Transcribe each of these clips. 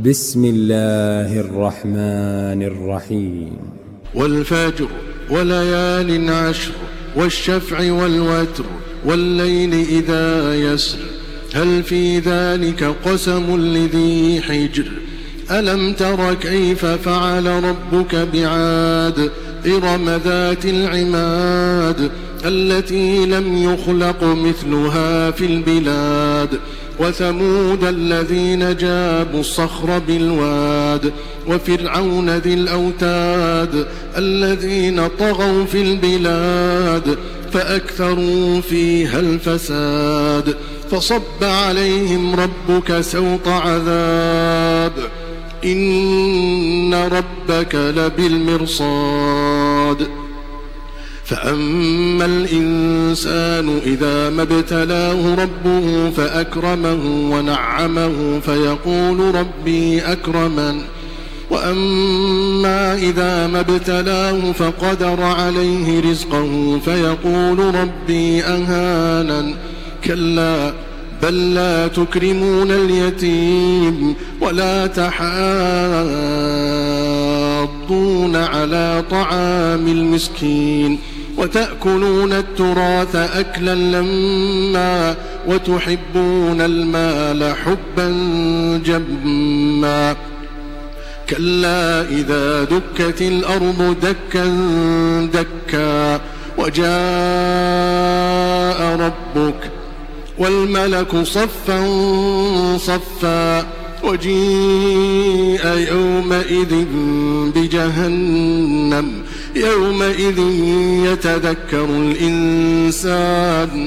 بسم الله الرحمن الرحيم. والفجر وليال عشر والشفع والوتر والليل إذا يسر هل في ذلك قسم لذي حجر ألم تر كيف فعل ربك بعاد إرم ذات العماد التي لم يخلق مثلها في البلاد وثمود الذين جابوا الصخر بالواد وفرعون ذي الأوتاد الذين طغوا في البلاد فأكثروا فيها الفساد فصب عليهم ربك سوط عذاب إن ربك لبالمرصاد فأما الإنسان إذا ما ابتلاه ربه فأكرمه ونعمه فيقول ربي أكرمن وأما إذا ما ابتلاه فقدر عليه رزقه فيقول ربي أهانن كلا بل لا تكرمون اليتيم ولا تحاضون على طعام المسكين وتأكلون التراث أكلا لما وتحبون المال حبا جما كلا إذا دكت الأرض دكا دكا وجاء ربك والملك صفا صفا وجيء يومئذ بجهنم يومئذ يتذكر الإنسان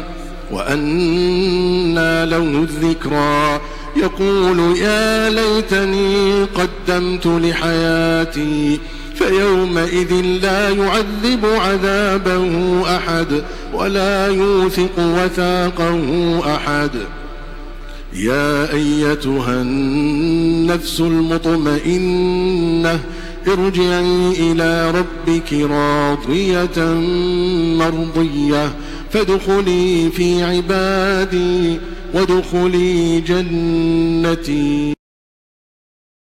وأنى له الذكرى يقول يا ليتني قدمت لحياتي فيومئذ لا يعذب عذابه أحد ولا يوثق وثاقه أحد يا أيتها النفس المطمئنة ارجعي إلى ربك راضية مرضية فادخلي في عبادي وادخلي جنتي.